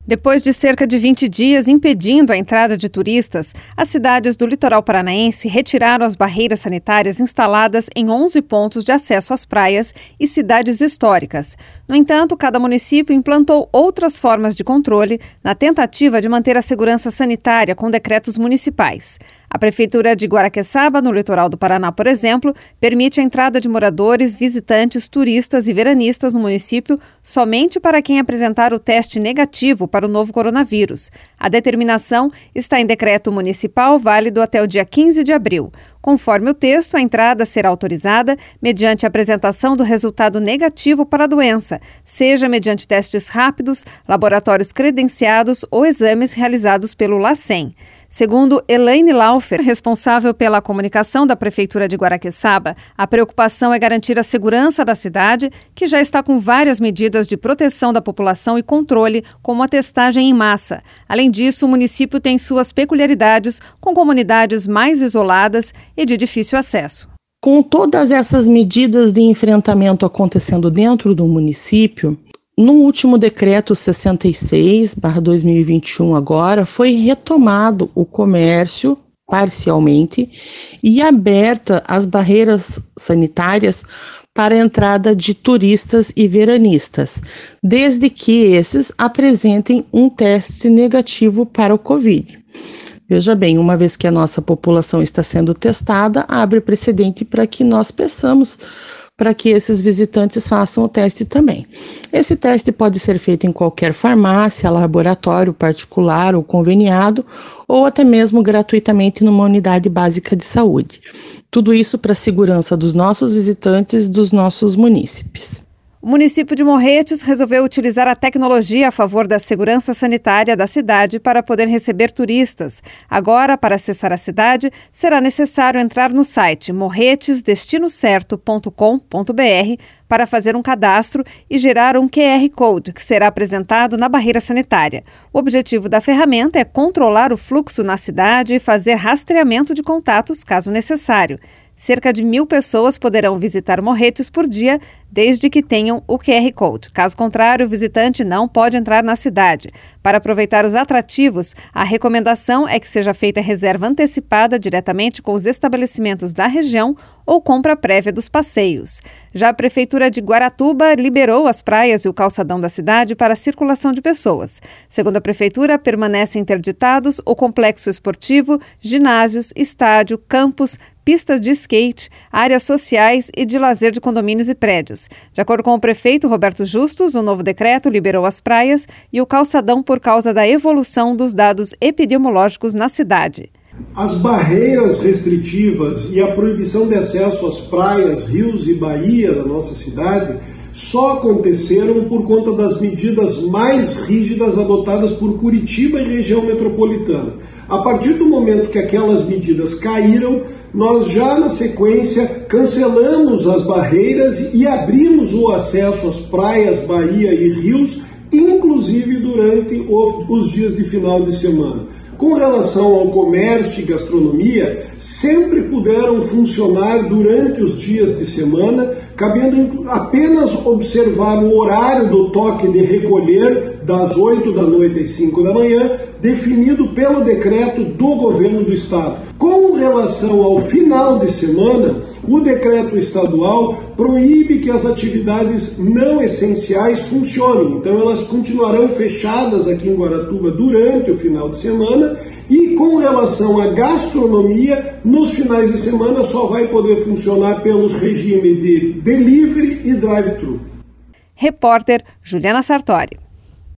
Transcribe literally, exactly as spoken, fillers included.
Depois de cerca de vinte dias impedindo a entrada de turistas, as cidades do litoral paranaense retiraram as barreiras sanitárias instaladas em onze pontos de acesso às praias e cidades históricas. No entanto, cada município implantou outras formas de controle na tentativa de manter a segurança sanitária com decretos municipais. A Prefeitura de Guaraqueçaba, no litoral do Paraná, por exemplo, permite a entrada de moradores, visitantes, turistas e veranistas no município somente para quem apresentar o teste negativo para o novo coronavírus. A determinação está em decreto municipal válido até o dia quinze de abril. Conforme o texto, a entrada será autorizada mediante a apresentação do resultado negativo para a doença, seja mediante testes rápidos, laboratórios credenciados ou exames realizados pelo LACEN. Segundo Elaine Laufer, responsável pela comunicação da Prefeitura de Guaraqueçaba, a preocupação é garantir a segurança da cidade, que já está com várias medidas de proteção da população e controle, como a testagem em massa. Além disso, o município tem suas peculiaridades, com comunidades mais isoladas e de difícil acesso. Com todas essas medidas de enfrentamento acontecendo dentro do município, no último decreto sessenta e seis barra dois mil e vinte e um agora, foi retomado o comércio parcialmente e aberta as barreiras sanitárias para a entrada de turistas e veranistas, desde que esses apresentem um teste negativo para o Covid. Veja bem, uma vez que a nossa população está sendo testada, abre precedente para que nós peçamos para que esses visitantes façam o teste também. Esse teste pode ser feito em qualquer farmácia, laboratório particular ou conveniado, ou até mesmo gratuitamente numa unidade básica de saúde. Tudo isso para a segurança dos nossos visitantes e dos nossos munícipes. O município de Morretes resolveu utilizar a tecnologia a favor da segurança sanitária da cidade para poder receber turistas. Agora, para acessar a cidade, será necessário entrar no site morretes destino certo ponto com ponto b r para fazer um cadastro e gerar um Q R Code, que será apresentado na barreira sanitária. O objetivo da ferramenta é controlar o fluxo na cidade e fazer rastreamento de contatos, caso necessário. Cerca de mil pessoas poderão visitar Morretes por dia, desde que tenham o Q R Code. Caso contrário, o visitante não pode entrar na cidade. Para aproveitar os atrativos, a recomendação é que seja feita reserva antecipada diretamente com os estabelecimentos da região ou compra prévia dos passeios. Já a Prefeitura de Guaratuba liberou as praias e o calçadão da cidade para a circulação de pessoas. Segundo a Prefeitura, permanecem interditados o complexo esportivo, ginásios, estádio, campos, pistas de skate, áreas sociais e de lazer de condomínios e prédios. De acordo com o prefeito Roberto Justus, o novo decreto liberou as praias e o calçadão por causa da evolução dos dados epidemiológicos na cidade. As barreiras restritivas e a proibição de acesso às praias, rios e baía da nossa cidade só aconteceram por conta das medidas mais rígidas adotadas por Curitiba e região metropolitana. A partir do momento que aquelas medidas caíram, nós já na sequência cancelamos as barreiras e abrimos o acesso às praias, baía e rios, inclusive durante os dias de final de semana. Com relação ao comércio e gastronomia, sempre puderam funcionar durante os dias de semana, cabendo apenas observar o horário do toque de recolher das oito da noite às cinco da manhã, definido pelo decreto do governo do estado. Com relação ao final de semana, o decreto estadual proíbe que as atividades não essenciais funcionem. Então elas continuarão fechadas aqui em Guaratuba durante o final de semana e com relação à gastronomia, nos finais de semana só vai poder funcionar pelo regime de delivery e drive-thru. Repórter Juliana Sartori.